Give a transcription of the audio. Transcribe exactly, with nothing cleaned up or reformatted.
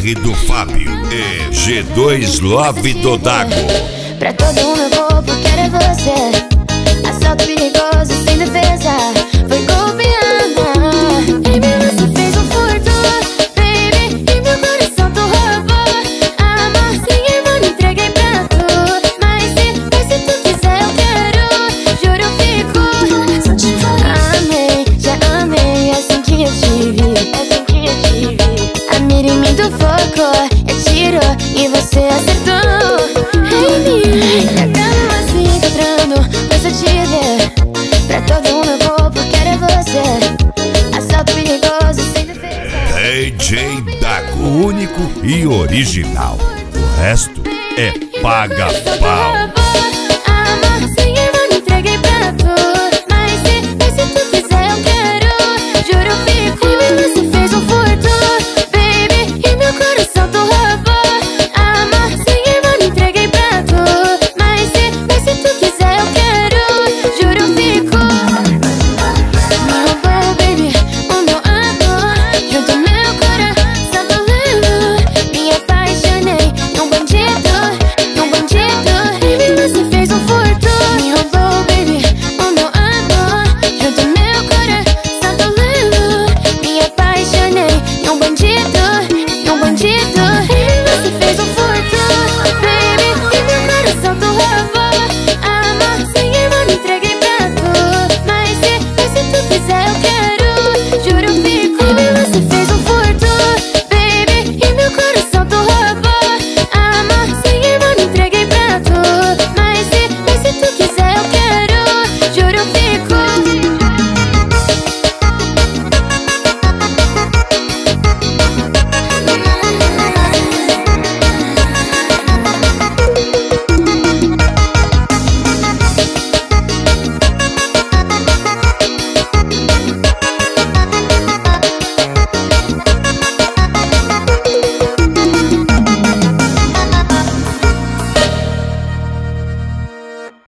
R do Fábio e G dois Love do Dago. Pra todo o meu corpo quero você. Assalto perigoso sem defesa. Foi golpeada. Baby, você fez um furto, baby, e meu coração tu roubou. Amor sem irmão, me entreguei pra tu. Mas se, mas se tu quiser eu quero. Juro eu fico. Amei, já amei, assim que eu te vi. Assim que eu te vi. A mira em mim tu focou, eu tiro e você acertou. Pra todo o meu corpo quero você. Assalto perigoso sem defesa. D J Dago, o único e original. O resto é paga pau.